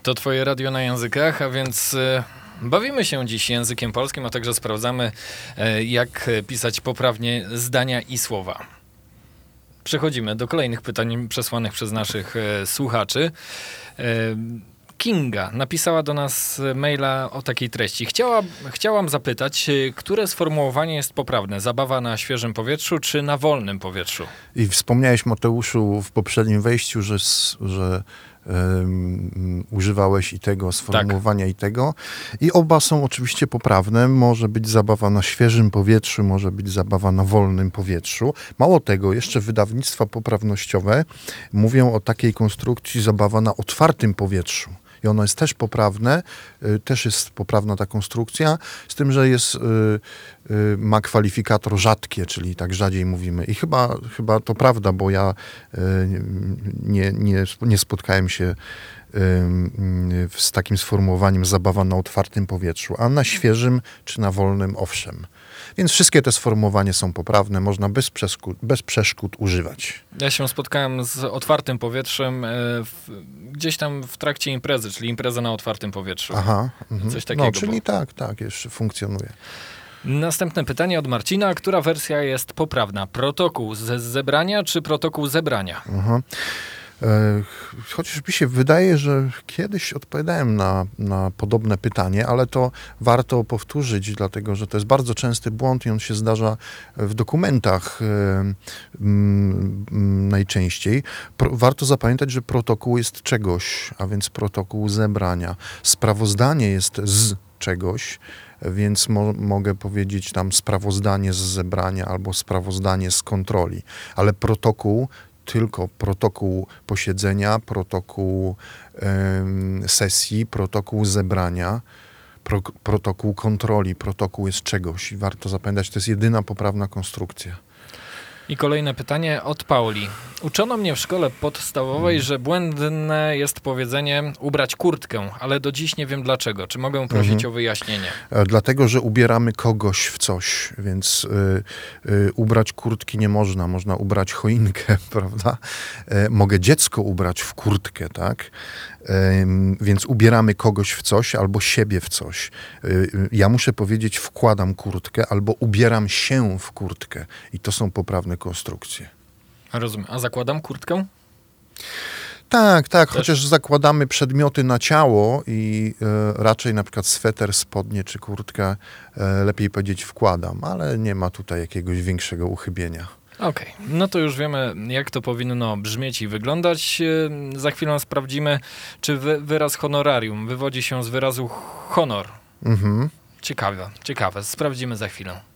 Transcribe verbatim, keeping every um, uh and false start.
To twoje radio na językach, a więc e, bawimy się dziś językiem polskim, a także sprawdzamy, e, jak pisać poprawnie zdania i słowa. Przechodzimy do kolejnych pytań przesłanych przez naszych e, słuchaczy. E, Kinga napisała do nas maila o takiej treści. Chciała, chciałam zapytać, które sformułowanie jest poprawne? Zabawa na świeżym powietrzu czy na wolnym powietrzu? I wspomniałeś, Mateuszu, w poprzednim wejściu, że, że um, używałeś i tego sformułowania, tak, i tego. I oba są oczywiście poprawne. Może być zabawa na świeżym powietrzu, może być zabawa na wolnym powietrzu. Mało tego, jeszcze wydawnictwa poprawnościowe mówią o takiej konstrukcji zabawa na otwartym powietrzu. I ono jest też poprawne, y, też jest poprawna ta konstrukcja, z tym, że jest, y, y, ma kwalifikator rzadkie, czyli tak rzadziej mówimy. I chyba, chyba to prawda, bo ja y, nie, nie, nie spotkałem się y, y, z takim sformułowaniem zabawa na otwartym powietrzu, a na świeżym czy na wolnym owszem. Więc wszystkie te sformułowania są poprawne, można bez przeszkód, bez przeszkód używać. Ja się spotkałem z otwartym powietrzem e, w, gdzieś tam w trakcie imprezy, czyli impreza na otwartym powietrzu. Aha. Mhm. Coś takiego. No, czyli było. tak, tak, jeszcze funkcjonuje. Następne pytanie od Marcina. Która wersja jest poprawna? Protokół ze zebrania czy protokół zebrania? Aha. Chociaż mi się wydaje, że kiedyś odpowiadałem na, na podobne pytanie, ale to warto powtórzyć, dlatego że to jest bardzo częsty błąd i on się zdarza w dokumentach mm, najczęściej. Pro, warto zapamiętać, że protokół jest czegoś, a więc protokół zebrania. Sprawozdanie jest z czegoś, więc mo- mogę powiedzieć tam sprawozdanie z zebrania albo sprawozdanie z kontroli, ale protokół tylko protokół posiedzenia, protokół ym, sesji, protokół zebrania, pro, protokół kontroli, protokół jest czegoś. I warto zapamiętać, to jest jedyna poprawna konstrukcja. I kolejne pytanie od Pauli. Uczono mnie w szkole podstawowej, hmm. że błędne jest powiedzenie ubrać kurtkę, ale do dziś nie wiem dlaczego. Czy mogę prosić hmm. o wyjaśnienie? E, dlatego, że ubieramy kogoś w coś, więc y, y, ubrać kurtki nie można. Można ubrać choinkę, prawda? E, mogę dziecko ubrać w kurtkę, tak? E, więc ubieramy kogoś w coś albo siebie w coś. E, ja muszę powiedzieć wkładam kurtkę albo ubieram się w kurtkę. I to są poprawne konstrukcje. Rozumiem. A zakładam kurtkę? Tak, tak, Też? Chociaż zakładamy przedmioty na ciało i e, raczej na przykład sweter, spodnie czy kurtkę e, lepiej powiedzieć wkładam, ale nie ma tutaj jakiegoś większego uchybienia. Okej, okay. No to już wiemy, jak to powinno brzmieć i wyglądać. Za chwilę sprawdzimy, czy wy, wyraz honorarium wywodzi się z wyrazu honor. Mhm. Ciekawe, ciekawe. Sprawdzimy za chwilę.